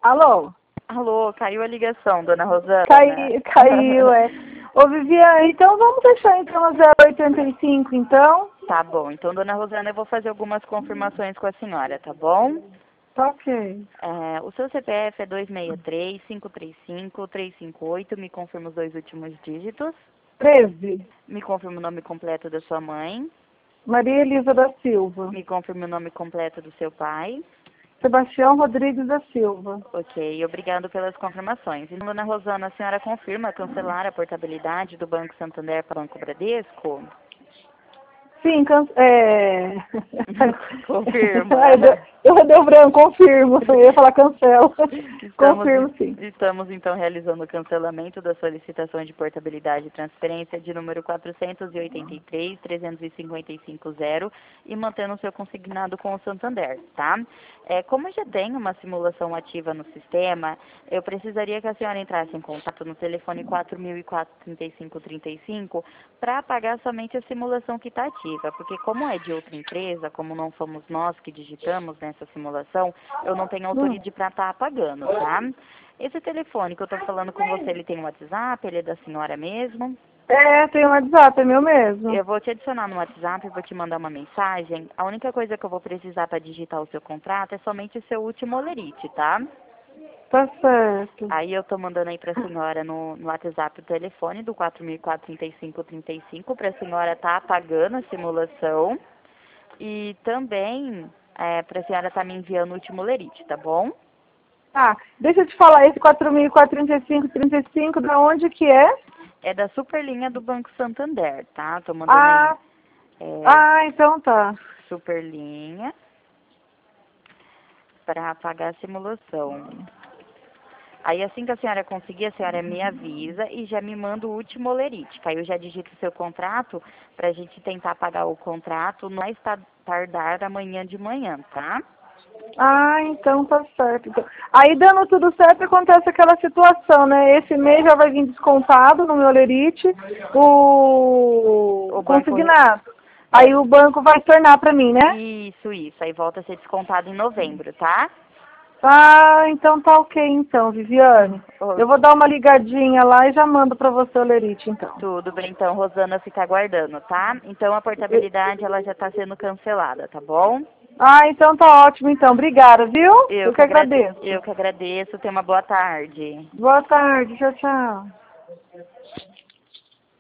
Alô? Alô, caiu a ligação, dona Rosana. Caiu, é. Ô, Viviane, então vamos deixar então a 085, então? Tá bom, então, dona Rosana, eu vou fazer algumas confirmações com a senhora, tá bom? Tá ok. O seu CPF é 263-535-358, me confirma os 2 últimos dígitos. 13. Me confirma o nome completo da sua mãe. Maria Elisa da Silva. Me confirma o nome completo do seu pai. Sebastião Rodrigues da Silva. Ok, obrigado pelas confirmações. Então, dona Rosana, a senhora confirma cancelar a portabilidade do Banco Santander para o Banco Bradesco? Sim, Confirma. Ai, deu branco, confirmo. Eu ia falar cancela. Confirmo, sim. Estamos, então, realizando o cancelamento da solicitação de portabilidade e transferência de número 483-355-0 e mantendo o seu consignado com o Santander, tá? Como já tem uma simulação ativa no sistema, eu precisaria que a senhora entrasse em contato no telefone 4004-3535 para apagar somente a simulação que está ativa, porque como é de outra empresa, como não fomos nós que digitamos nessa simulação, eu não tenho autoridade para estar apagando, tá? Esse telefone que eu estou falando com você, ele tem um WhatsApp, ele é da senhora mesmo? Tem um WhatsApp, é meu mesmo. Eu vou te adicionar no WhatsApp, vou te mandar uma mensagem. A única coisa que eu vou precisar para digitar o seu contrato é somente o seu último olerite, tá? Tá certo. Aí eu tô mandando aí pra senhora no WhatsApp o telefone do 4004-3535 pra senhora tá apagando a simulação. E também pra senhora tá me enviando o último lerite, tá bom? Ah, deixa eu te falar, esse 4.435, da onde que é? É da Superlinha do Banco Santander, tá? Tô mandando aí. Então tá. Superlinha pra apagar a simulação. Aí assim que a senhora conseguir, a senhora me avisa e já me manda o último olerite. Aí eu já digito o seu contrato pra gente tentar pagar o contrato no mais tardar amanhã de manhã, tá? Então tá certo. Então, aí dando tudo certo, acontece aquela situação, né? Esse mês já vai vir descontado no meu olerite o consignado. Aí o banco vai tornar pra mim, né? Isso. Aí volta a ser descontado em novembro, tá? Então tá ok então, Viviane. Eu vou dar uma ligadinha lá e já mando pra você o olerite, então. Tudo bem, então, Rosana fica aguardando, tá? Então a portabilidade, ela já tá sendo cancelada, tá bom? Então tá ótimo, então. Obrigada, viu? Eu que agradeço. Eu que agradeço. Tenha uma boa tarde. Boa tarde. Tchau, tchau.